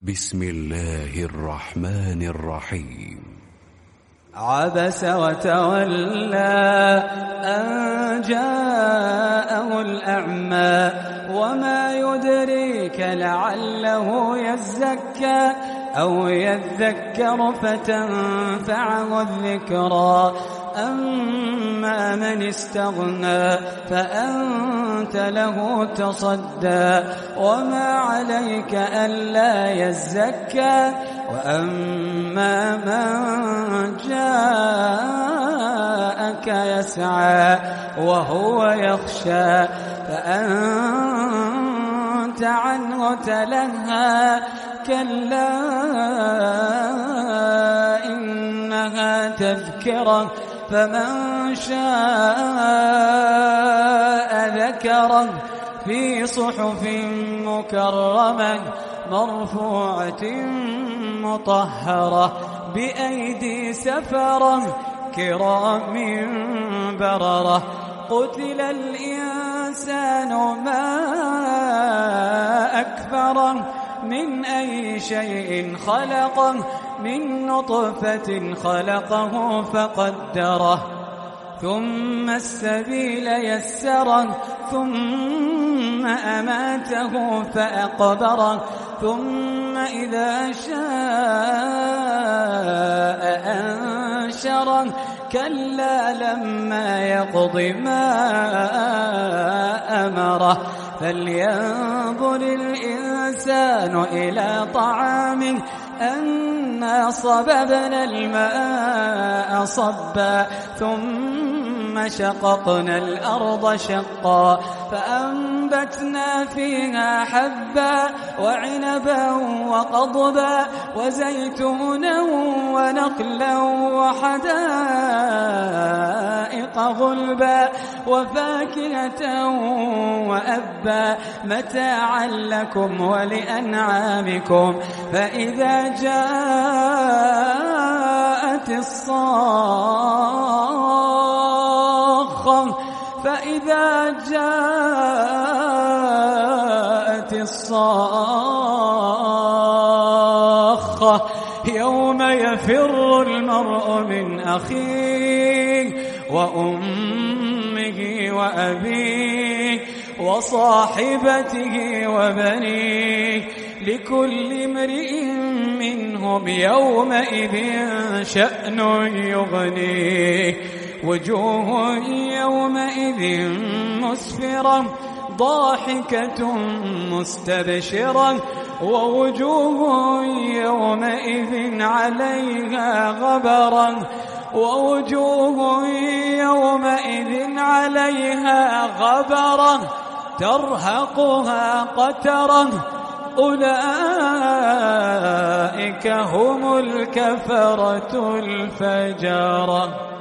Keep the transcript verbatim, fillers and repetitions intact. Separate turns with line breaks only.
بسم الله الرحمن الرحيم.
عبس وتولى أن جاءه الأعمى وما يدريك لعله يزكى أو يذكر فتنفعه الذكرى أما من استغنى فأنت له تصدى وما عليك ألا يزكى وأما من جاءك يسعى وهو يخشى فأنت عنه تلهى كلا إنها تذكرة فمن شاء ذكره في صحف مكرمة مرفوعة مطهرة بأيدي سفرة كرام بررة قتل الإنسان ما أكفره من أي شيء خلقه من نطفة خلقه فقدره ثم السبيل يسره ثم أماته فأقبره ثم إذا شاء أنشره كلا لما يقض ما أمره فلينظر الإنسان إلى طعامه أنا صببنا الماء صبا ثم شققنا الأرض شقا فأنبتنا فيها حبا وعنبا وقضبا وزيتونا ونخلا وحدائق غلبا وفاكهة وأبا متاعا لكم ولأنعامكم فإذا جاءت الصاخة فإذا جاءت الصاخة يوم يفر المرء من أخيه وأمه وأبيه وصاحبته وبنيه لكل امرئ منهم يومئذ شأن يغنيه وجوه يومئذ مسفرة ضاحكة مستبشرة ووجوه يومئذ عليها غبرة ووجوه يومئذ عليها غبرة ترهقها قترة أولئك هم الكفرة الفجرة.